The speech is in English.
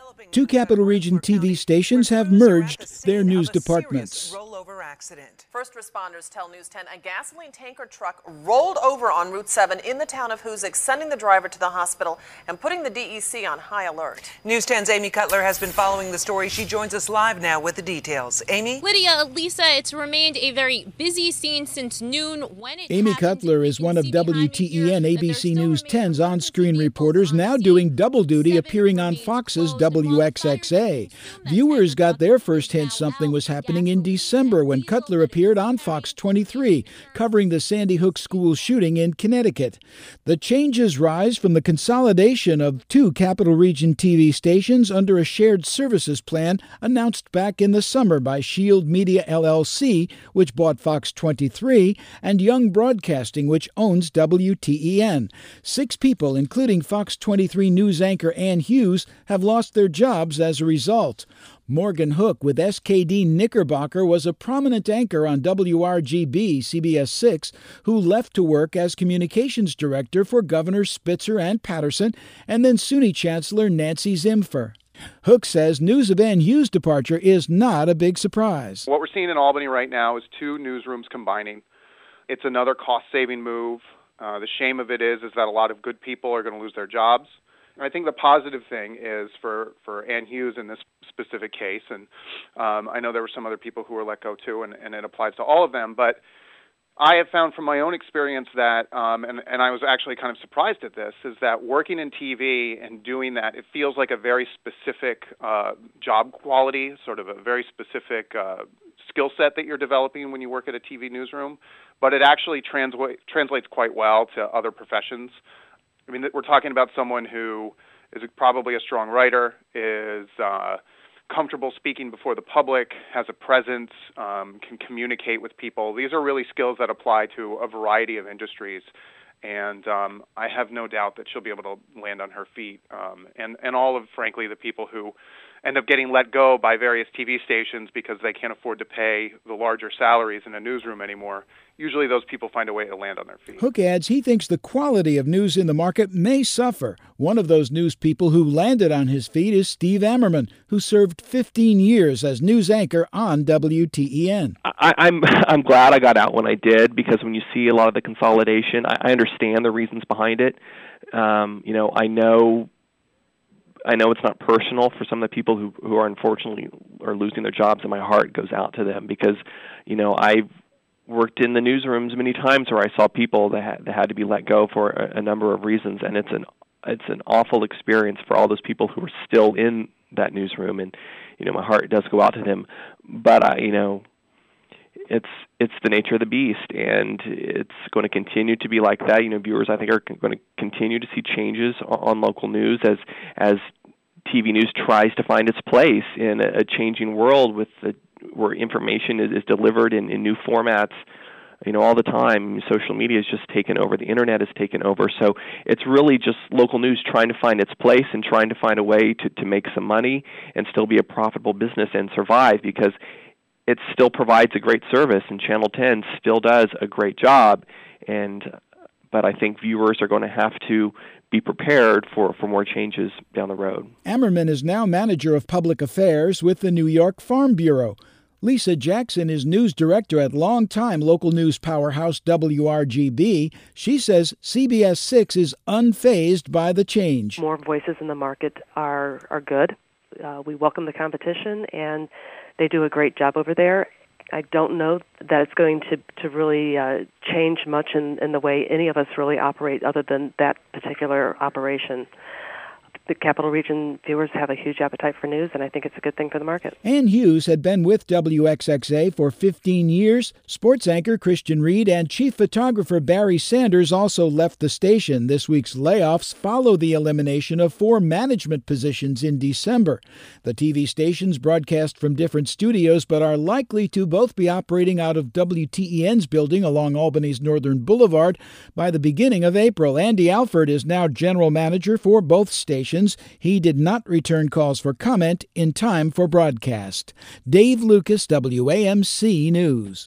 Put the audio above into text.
Two Capital Region TV stations have merged their news departments. Rollover accident. First responders tell News 10 a gasoline tanker truck rolled over on Route 7 in the town of Hoosick, sending the driver to the hospital and putting the DEC on high alert. News 10's Amy Cutler has been following the story. She joins us live now with the details. Amy? Lydia, Lisa, it's remained a very busy scene since noon. Amy Cutler is one of WTEN ABC News 10's on-screen reporters, now doing double duty, appearing on Fox's WXXA. Viewers got their first hint something was happening in December when Cutler appeared on Fox 23, covering the Sandy Hook school shooting in Connecticut. The changes rise from the consolidation of two Capital Region TV stations under a shared services plan announced back in the summer by Shield Media LLC, which bought Fox 23, and Young Broadcasting, which owns WTEN. 6 people, including Fox 23 news anchor Ann Hughes, have lost their jobs as a result. Morgan Hook with SKD Knickerbocker was a prominent anchor on WRGB CBS 6 who left to work as communications director for Governors Spitzer and Patterson and then SUNY Chancellor Nancy Zimpher. Hook says news of Ann Hughes' departure is not a big surprise. What we're seeing in Albany right now is 2 newsrooms combining. It's another cost-saving move. The shame of it is that a lot of good people are going to lose their jobs. I think the positive thing is for Ann Hughes in this specific case, and I know there were some other people who were let go too, and it applies to all of them, but I have found from my own experience that, and I was actually kind of surprised at this, is that working in TV and doing that, it feels like a very specific job quality, sort of a very specific skill set that you're developing when you work at a TV newsroom, but it actually translates quite well to other professions. I mean, we're talking about someone who is probably a strong writer, is comfortable speaking before the public, has a presence, can communicate with people. These are really skills that apply to a variety of industries, and I have no doubt that she'll be able to land on her feet. And all of, frankly, the people who end up getting let go by various TV stations because they can't afford to pay the larger salaries in a newsroom anymore, usually those people find a way to land on their feet. Hook adds he thinks the quality of news in the market may suffer. One of those news people who landed on his feet is Steve Ammerman, who served 15 years as news anchor on WTEN. I'm glad I got out when I did, because when you see a lot of the consolidation, I understand the reasons behind it. I know it's not personal for some of the people who are unfortunately are losing their jobs, and my heart goes out to them because, I've worked in the newsrooms many times where I saw people that had to be let go for a number of reasons, and it's an awful experience for all those people who are still in that newsroom, and my heart does go out to them. But it's the nature of the beast, and it's going to continue to be like that. Viewers, I think, are going to continue to see changes on local news as TV news tries to find its place in a changing world where information is delivered in new formats, all the time. Social media has just taken over. The internet has taken over. So it's really just local news trying to find its place and trying to find a way to make some money and still be a profitable business and survive, because it still provides a great service, and Channel 10 still does a great job. But I think viewers are going to have to be prepared for more changes down the road. Ammerman is now manager of public affairs with the New York Farm Bureau. Lisa Jackson is news director at longtime local news powerhouse WRGB. She says CBS 6 is unfazed by the change. More voices in the market are good. We welcome the competition, and they do a great job over there. I don't know that it's going to really change much in the way any of us really operate other than that particular operation. The Capital Region viewers have a huge appetite for news, and I think it's a good thing for the market. Ann Hughes had been with WXXA for 15 years. Sports anchor Christian Reed and chief photographer Barry Sanders also left the station. This week's layoffs follow the elimination of 4 management positions in December. The TV stations broadcast from different studios, but are likely to both be operating out of WTEN's building along Albany's Northern Boulevard by the beginning of April. Andy Alford is now general manager for both stations. He did not return calls for comment in time for broadcast. Dave Lucas, WAMC News.